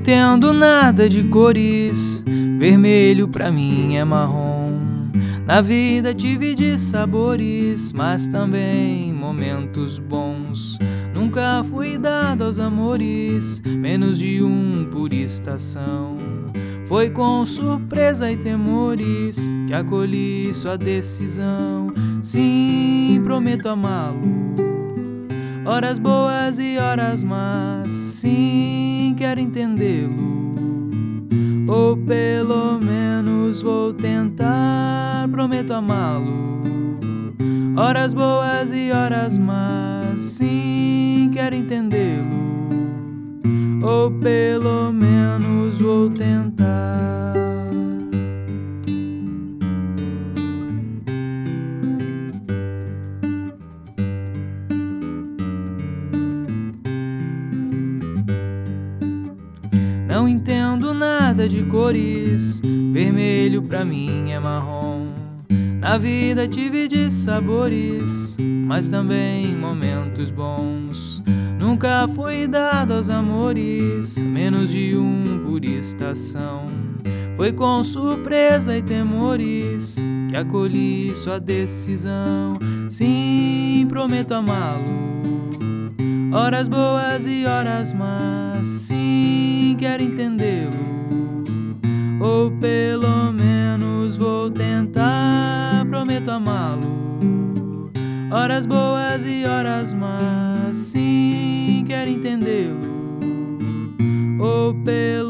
entendo nada de cores, vermelho pra mim é marrom. Na vida tive de sabores, mas também momentos bons. Nunca fui dado aos amores, menos de um por estação. Foi com surpresa e temores que acolhi sua decisão. Sim, prometo amá-lo, horas boas e horas más. Sim, quero entendê-lo, ou pelo menos vou tentar. Prometo amá-lo, horas boas e horas más. Sim, quero entendê-lo, ou pelo menos vou tentar. Não entendo nada de cores, vermelho pra mim é marrom. Na vida tive de sabores, mas também momentos bons. Nunca fui dado aos amores, menos de um por estação. Foi com surpresa e temores que acolhi sua decisão. Sim, prometo amá-lo, horas boas e horas más. Sim, quero entendê-lo, ou pelo menos vou tentar. Prometo amá-lo, horas boas e horas más. Sim, quero entendê-lo, ou pelo